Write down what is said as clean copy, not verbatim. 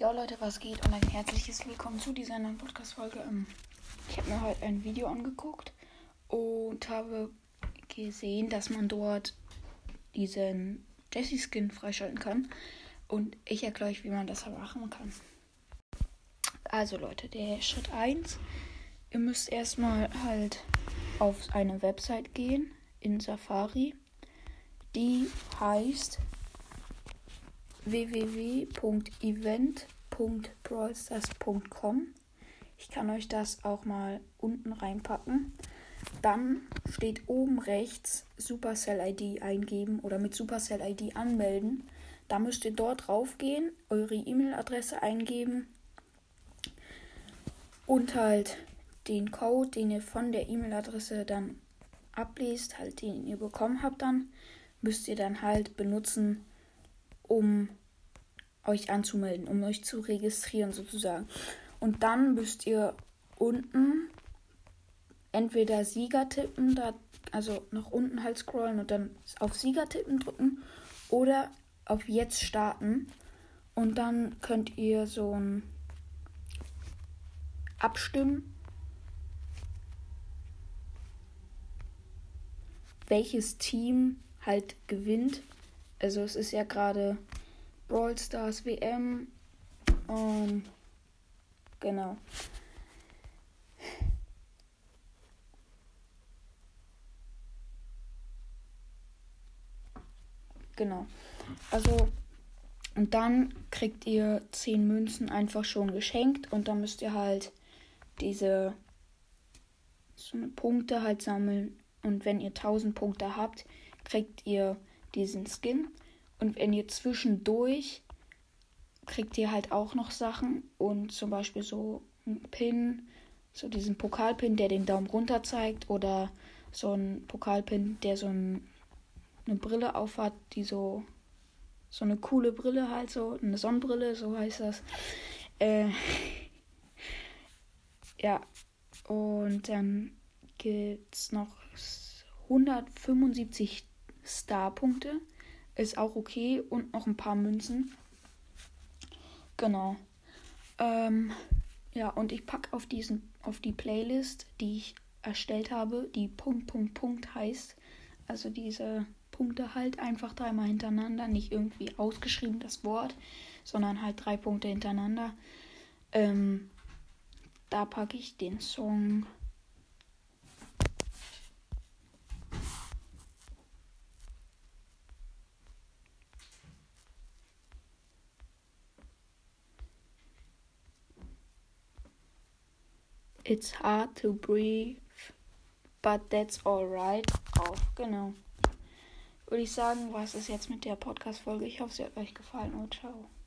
Ja Leute, was geht und ein herzliches Willkommen zu dieser neuen Podcast-Folge. Ich habe mir heute ein Video angeguckt und habe gesehen, dass man dort diesen Jessie-Skin freischalten kann. Und ich erkläre euch, wie man das machen kann. Also Leute, der Schritt 1. Ihr müsst erstmal halt auf eine Website gehen in Safari. Die heißt www.event.brawlstars.com. Ich kann euch das auch mal unten reinpacken. Dann steht oben rechts Supercell ID eingeben oder mit Supercell ID anmelden. Da müsst ihr dort drauf gehen, eure E-Mail-Adresse eingeben und halt den Code, den ihr von der E-Mail-Adresse dann ablest, halt den ihr bekommen habt, dann müsst ihr dann halt benutzen, um euch anzumelden, um euch zu registrieren sozusagen. Und dann müsst ihr unten entweder Sieger tippen, also nach unten halt scrollen und dann auf Sieger tippen drücken oder auf Jetzt starten. Und dann könnt ihr so ein abstimmen, welches Team halt gewinnt. Also es ist ja gerade Brawl Stars WM. Genau. Genau. Also, und dann kriegt ihr 10 Münzen einfach schon geschenkt. Und dann müsst ihr halt diese so eine Punkte halt sammeln. Und wenn ihr 1000 Punkte habt, kriegt ihr diesen Skin. Und wenn ihr zwischendurch kriegt ihr halt auch noch Sachen und zum Beispiel so einen Pin, so diesen Pokalpin, der den Daumen runter zeigt oder so ein Pokalpin, der so eine Brille aufhat, die so eine coole Brille halt, so eine Sonnenbrille, so heißt das. Ja, und dann gibt's noch 175 Star-Punkte, ist auch okay und noch ein paar Münzen. Genau. Ja, und ich packe auf die Playlist, die ich erstellt habe, die Punkt heißt. Also diese Punkte halt einfach 3-mal hintereinander, nicht irgendwie ausgeschrieben das Wort, sondern halt 3 Punkte hintereinander. Da packe ich den Song It's Hard to Breathe, but That's Alright auf. Genau. Würde ich sagen, was ist jetzt mit der Podcast-Folge? Ich hoffe, sie hat euch gefallen und ciao.